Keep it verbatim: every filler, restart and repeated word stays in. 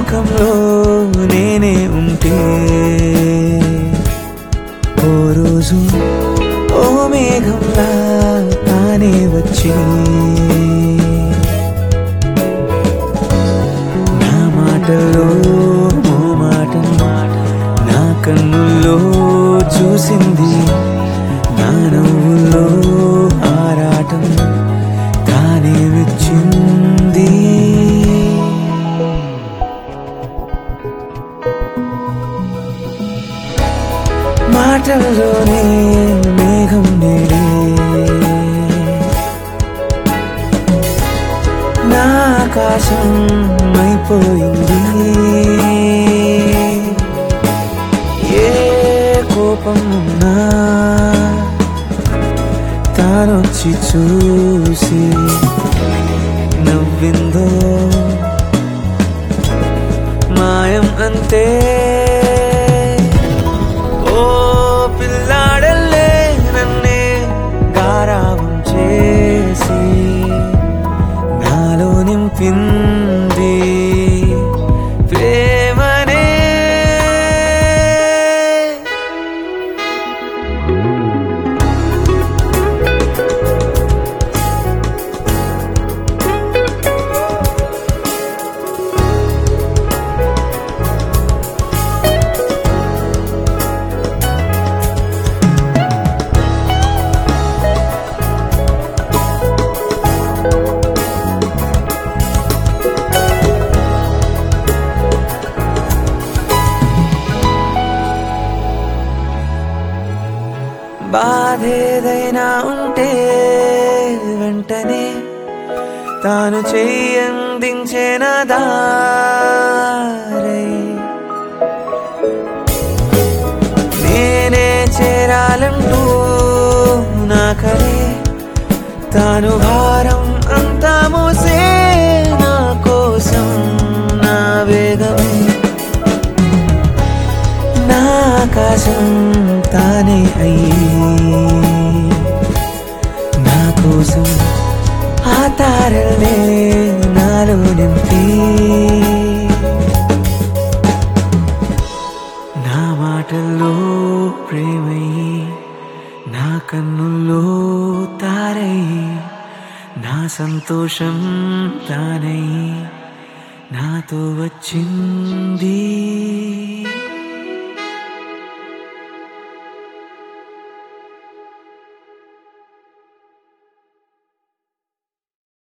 లోకంలో నేనే ఉంటే ఓ రోజు ఓ మేఘంలా తానే వచ్చి నా మాటలో ఓ మాట నా కన్నుల్లో చూసింది, నా నవ్వుల్లో ఆరాటం తానే వచ్చింది. మాటల్లోనే మేఘం నేడే నా ఆకాశం అయిపోయింది. ఏ కోపం ఉన్నా తానొచ్చి చూసి నవ్విందో మాయం అంతే. ఓ పిల్లాడల్లే నన్నే గారావం చేసి నాలో నింపింది ప్రేమనే. బాధేదైనా ఉంటే వెంటనే తాను చెయ్యందించిన దారై నేనే చేరాలంటూ నాకరే తాను భారం అంతా మోసే నా కోసం నా వేగమే. నా ఆకాశం తానే అయ్యి నా కోసం ఆ తారల్నే నాలో నింపి నా మాటల్లో ప్రేమయ్యి నా కన్నుల్లో తారయ్యి నా సంతోషం తానయ్యి నాతో వచ్చింది.